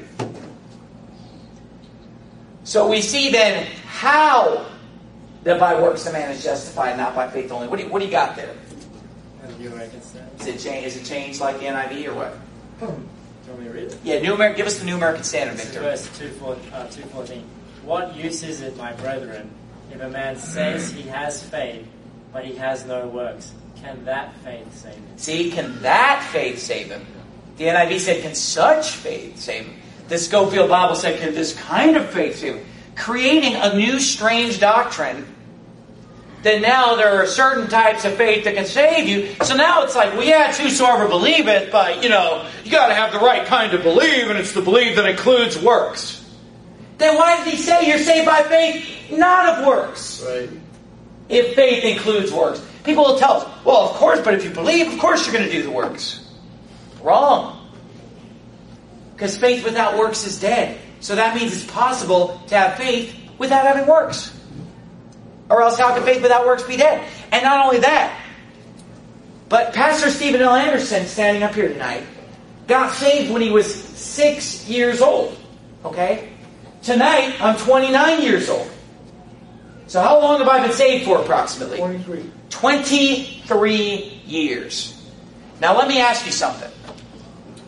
S1: So we see then how that by works a man is justified, not by faith only. What do you got there?
S4: New American Standard.
S1: Is it changed like the NIV or what?
S4: Do you want me to read it?
S1: Yeah, give us the New American Standard, Victor.
S4: Verse 2:14. What use is it, my brethren, if a man says he has faith, but he has no works? Can that faith save him?
S1: See, can that faith save him? The NIV said, can such faith save him? The Scofield Bible said, can this kind of faith save him? Creating a new strange doctrine that now there are certain types of faith that can save you. So now it's like, well, yeah, it's whosoever believeth, but, you got to have the right kind of believe, and it's the belief that includes works. Then why did he say you're saved by faith, not of works?
S2: Right.
S1: If faith includes works. People will tell us, well, of course, but if you believe, of course you're going to do the works. Wrong. Because faith without works is dead. So that means it's possible to have faith without having works. Or else how can faith without works be dead? And not only that, but Pastor Stephen L. Anderson, standing up here tonight, got saved when he was 6 years old. Okay? Tonight, I'm 29 years old. So how long have I been saved for approximately?
S2: 23.
S1: 23 years. Now let me ask you something.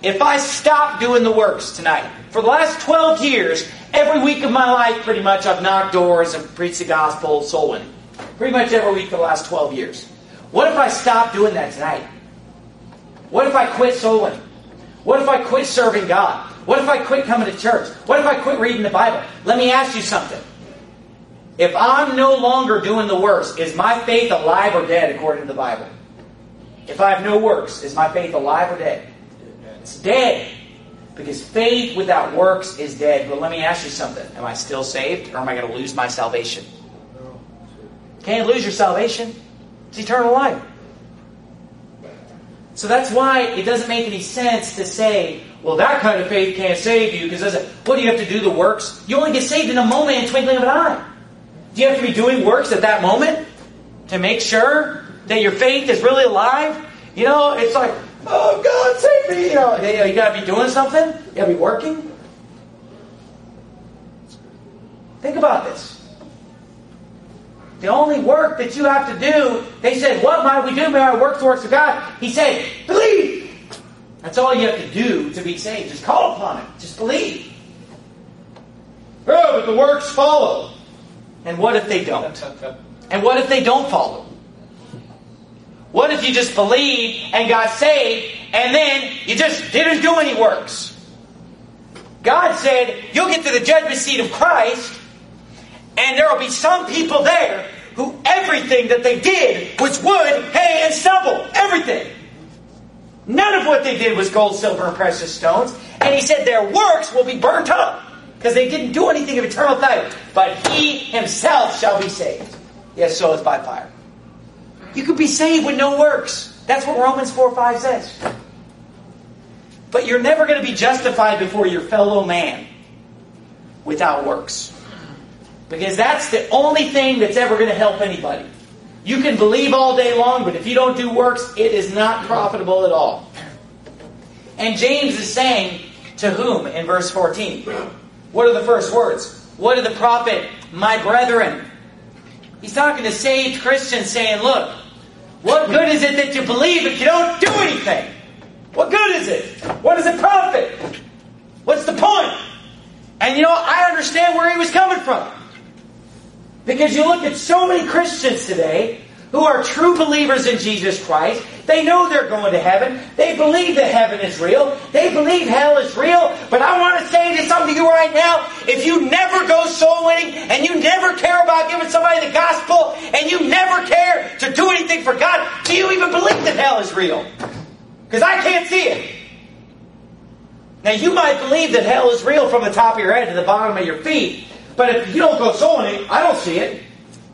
S1: if I stop doing the works tonight, for the last 12 years, every week of my life pretty much I've knocked doors and preached the gospel, soul winning. Pretty much every week for the last 12 years. What if I stop doing that tonight? What if I quit soul winning? What if I quit serving God? What if I quit coming to church? What if I quit reading the Bible? Let me ask you something. If I'm no longer doing the works, is my faith alive or dead according to the Bible? If I have no works, is my faith alive or dead? It's dead. Because faith without works is dead. But let me ask you something. Am I still saved or am I going to lose my salvation? Can't lose your salvation. It's eternal life. So that's why it doesn't make any sense to say, well, that kind of faith can't save you. Because what do you have to do, the works? You only get saved in a moment, in a twinkling of an eye. Do you have to be doing works at that moment to make sure that your faith is really alive? You know, it's like, oh, God, save me. You got to be doing something. You got to be working. Think about this. The only work that you have to do, they said, what might we do? May I work the works of God? He said, believe. That's all you have to do to be saved. Just call upon Him. Just believe. Oh, but the works follow. And what if they don't? And what if they don't follow? What if you just believed and got saved and then you just didn't do any works? God said, you'll get to the judgment seat of Christ and there will be some people there who everything that they did was wood, hay, and stubble. Everything. None of what they did was gold, silver, and precious stones. And He said their works will be burnt up because they didn't do anything of eternal value. But He Himself shall be saved. Yes, so it's by fire. You could be saved with no works. That's what Romans 4:5 says. But you're never going to be justified before your fellow man without works. Because that's the only thing that's ever going to help anybody. You can believe all day long, but if you don't do works, it is not profitable at all. And James is saying to whom in verse 14? What are the first words? What did the prophet, my brethren? He's talking to saved Christians saying, look, what good is it that you believe if you don't do anything? What good is it? What does it profit? What's the point? And I understand where he was coming from. Because you look at so many Christians today who are true believers in Jesus Christ. They know they're going to heaven. They believe that heaven is real. They believe hell is real. But I want to say to some of you right now, if you never go soul winning and you never care about giving somebody the gospel and you never care to do anything for God, do you even believe that hell is real? Because I can't see it. Now you might believe that hell is real from the top of your head to the bottom of your feet. But if you don't go soul winning, I don't see it.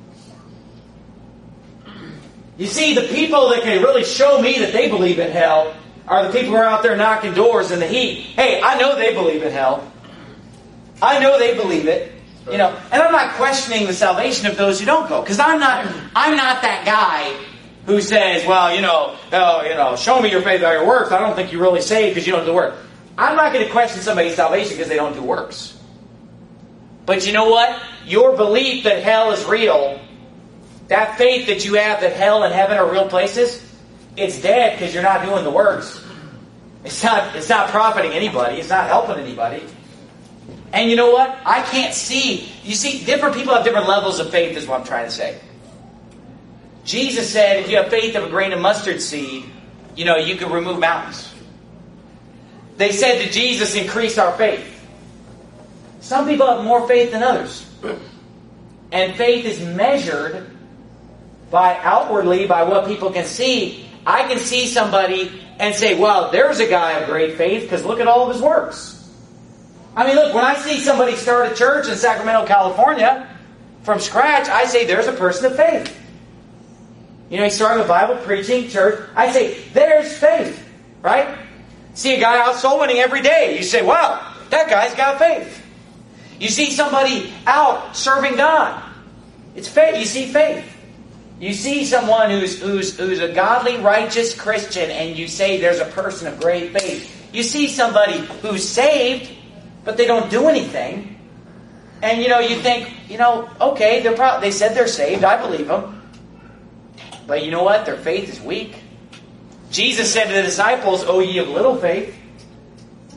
S1: You see, the people that can really show me that they believe in hell are the people who are out there knocking doors in the heat. Hey, I know they believe in hell. I know they believe it. And I'm not questioning the salvation of those who don't go. Because I'm not that guy who says, well, show me your faith by your works. I don't think you're really saved because you don't do work. I'm not going to question somebody's salvation because they don't do works. But you know what? Your belief that hell is real, that faith that you have that hell and heaven are real places, it's dead because you're not doing the works. It's not profiting anybody. It's not helping anybody. And you know what? I can't see. You see, different people have different levels of faith is what I'm trying to say. Jesus said if you have faith of a grain of mustard seed, you can remove mountains. They said to Jesus, increase our faith. Some people have more faith than others. And faith is measured outwardly by what people can see. I can see somebody and say, well, there's a guy of great faith because look at all of his works. I mean, look, when I see somebody start a church in Sacramento, California, from scratch, I say there's a person of faith. He's starting a Bible preaching church. I say, there's faith. Right? See a guy out soul winning every day. You say, wow, that guy's got faith. You see somebody out serving God. It's faith. You see faith. You see someone who's a godly, righteous Christian, and you say there's a person of great faith. You see somebody who's saved, but they don't do anything, and you think, okay, they said they're saved. I believe them, but you know what? Their faith is weak. Jesus said to the disciples, "O ye of little faith."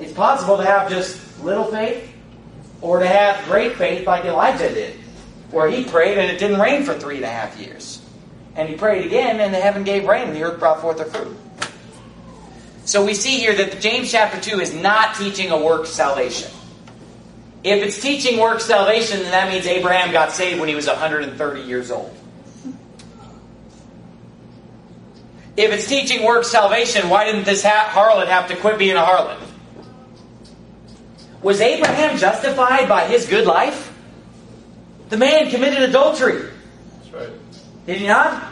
S1: It's possible to have just little faith or to have great faith like Elijah did, where he prayed and it didn't rain for 3.5 years. And he prayed again and the heaven gave rain and the earth brought forth her fruit. So we see here that James chapter 2 is not teaching a work salvation. If it's teaching work salvation, then that means Abraham got saved when he was 130 years old. If it's teaching work salvation, why didn't this harlot have to quit being a harlot? Was Abraham justified by his good life? The man committed adultery.
S2: That's right.
S1: Did he not?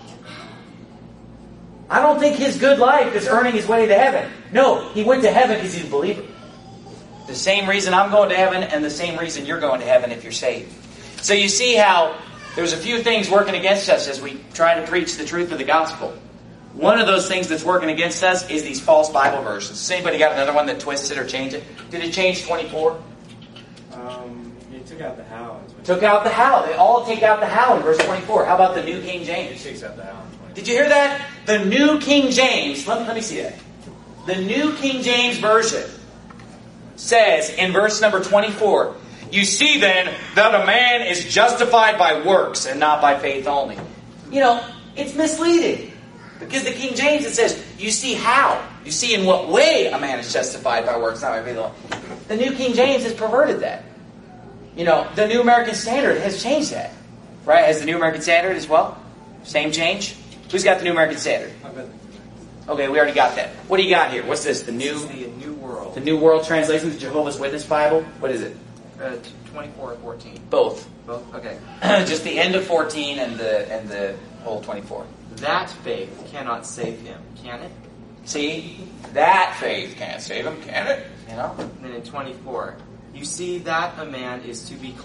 S1: I don't think his good life is earning his way to heaven. No, he went to heaven because he's a believer. The same reason I'm going to heaven and the same reason you're going to heaven if you're saved. So you see how there's a few things working against us as we try to preach the truth of the gospel. One of those things that's working against us is these false Bible versions. Has anybody got another one that twists it or change it? Did it change 24?
S4: You took out the how.
S1: Took out the how. They all take out the how in verse 24. How about the New King James?
S4: It takes out the how.
S1: Did you hear that? The New King James. Let me see that. The New King James Version says in verse number 24, "You see then that a man is justified by works and not by faith only." You know, it's misleading. Because the King James, it says, you see how. You see in what way a man is justified by works, not by faith alone. The New King James has perverted that. You know, the New American Standard has changed that. Right? Has the New American Standard as well? Same change? Who's got the New American Standard? Okay, we already got that. What do you got here? What's this? The New
S3: World.
S1: The New World Translation, the Jehovah's Witness Bible? What is it?
S3: 24 or 14.
S1: Both.
S3: Both? Okay.
S1: Just the end of 14 and the whole 24.
S3: That faith cannot save him, can it?
S1: See? That faith can't save him, can it? You know?
S3: And then in 24, you see that a man is to be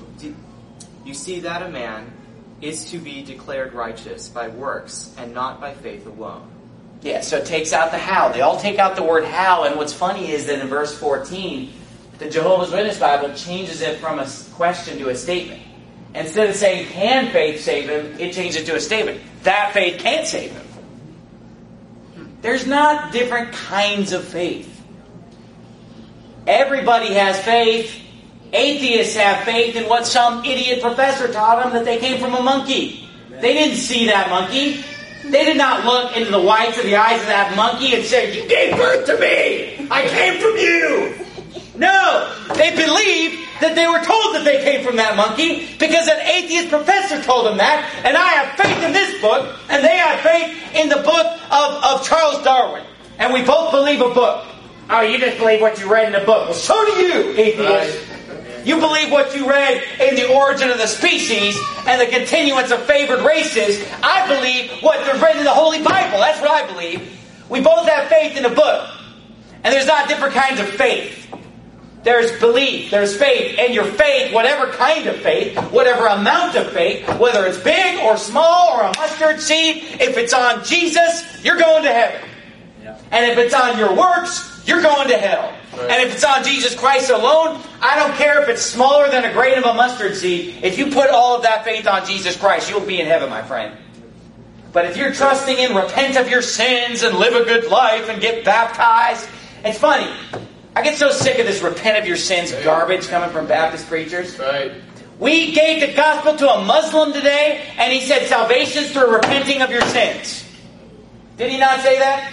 S3: declared righteous by works and not by faith alone.
S1: Yeah, so it takes out the how. They all take out the word how, and what's funny is that in verse 14, the Jehovah's Witness Bible changes it from a question to a statement. Instead of saying, can faith save him, it changes it to a statement. That faith can't save him. There's not different kinds of faith. Everybody has faith. Atheists have faith in what some idiot professor taught them, that they came from a monkey. They didn't see that monkey. They did not look into the whites of the eyes of that monkey and say, "You gave birth to me! I came from you!" No! They believed that they were told that they came from that monkey because an atheist professor told them that, and I have faith in this book, and they have faith in the book of Charles Darwin. And we both believe a book. Oh, you just believe what you read in the book. Well, so do you, atheist. You believe what you read in The Origin of the Species and the continuance of favored races. I believe what's read in the Holy Bible. That's what I believe. We both have faith in a book. And there's not different kinds of faith. There's belief, there's faith, and your faith, whatever kind of faith, whatever amount of faith, whether it's big or small or a mustard seed, if it's on Jesus, you're going to heaven. Yeah. And if it's on your works, you're going to hell. Right. And if it's on Jesus Christ alone, I don't care if it's smaller than a grain of a mustard seed. If you put all of that faith on Jesus Christ, you'll be in heaven, my friend. But if you're trusting in repent of your sins and live a good life and get baptized, it's funny. I get so sick of this repent of your sins garbage coming from Baptist preachers.
S2: Right.
S1: We gave the gospel to a Muslim today, and he said salvation is through repenting of your sins. Did he not say that?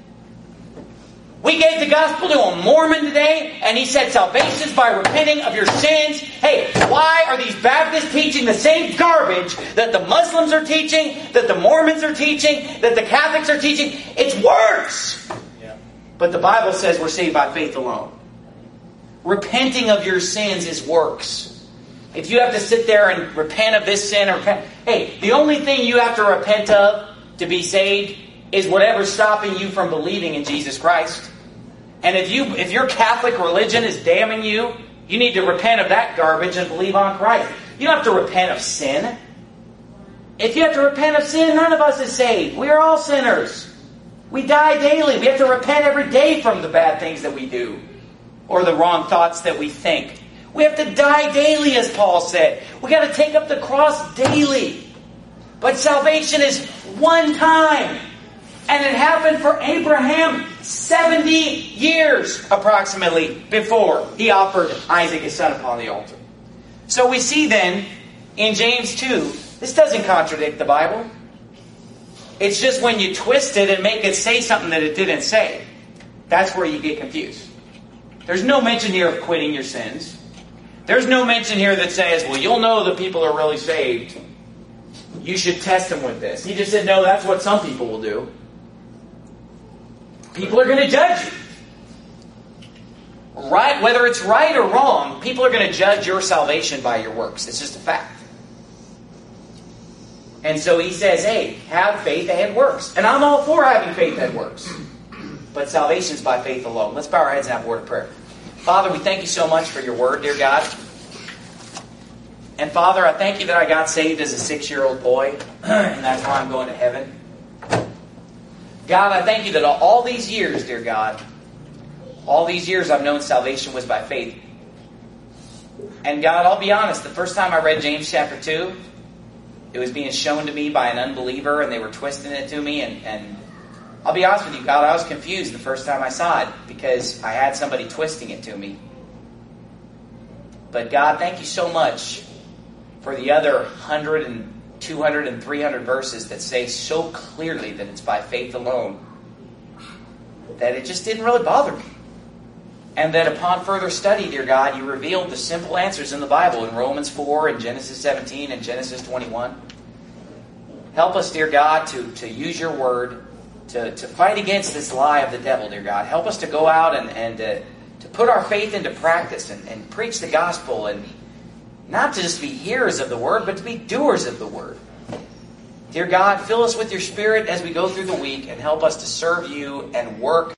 S1: We gave the gospel to a Mormon today, and he said salvation is by repenting of your sins. Hey, why are these Baptists teaching the same garbage that the Muslims are teaching, that the Mormons are teaching, that the Catholics are teaching? It's worse. But the Bible says we're saved by faith alone. Repenting of your sins is works. If you have to sit there and repent of this sin, hey, the only thing you have to repent of to be saved is whatever's stopping you from believing in Jesus Christ. And if your Catholic religion is damning you, you need to repent of that garbage and believe on Christ. You don't have to repent of sin. If you have to repent of sin, none of us is saved. We are all sinners. We die daily. We have to repent every day from the bad things that we do or the wrong thoughts that we think. We have to die daily, as Paul said. We got to take up the cross daily. But salvation is one time. And it happened for Abraham 70 years approximately before he offered Isaac his son upon the altar. So we see then in James 2, this doesn't contradict the Bible. It's just when you twist it and make it say something that it didn't say, that's where you get confused. There's no mention here of quitting your sins. There's no mention here that says, well, you'll know that people are really saved. You should test them with this. He just said, no, that's what some people will do. People are going to judge you. Right, whether it's right or wrong, people are going to judge your salvation by your works. It's just a fact. And so he says, hey, have faith and works. And I'm all for having faith and works. But salvation's by faith alone. Let's bow our heads and have a word of prayer. Father, we thank you so much for your word, dear God. And Father, I thank you that I got saved as a 6-year-old boy. And that's why I'm going to heaven. God, I thank you that all these years, dear God, all these years I've known salvation was by faith. And God, I'll be honest, the first time I read James chapter 2, it was being shown to me by an unbeliever and they were twisting it to me. And I'll be honest with you, God, I was confused the first time I saw it because I had somebody twisting it to me. But God, thank you so much for the other 100 and 200 and 300 verses that say so clearly that it's by faith alone that it just didn't really bother me. And that upon further study, dear God, you revealed the simple answers in the Bible in Romans 4 and Genesis 17 and Genesis 21. Help us, dear God, to use your word to fight against this lie of the devil, dear God. Help us to go out and to put our faith into practice and preach the gospel, and not to just be hearers of the word, but to be doers of the word. Dear God, fill us with your Spirit as we go through the week and help us to serve you and work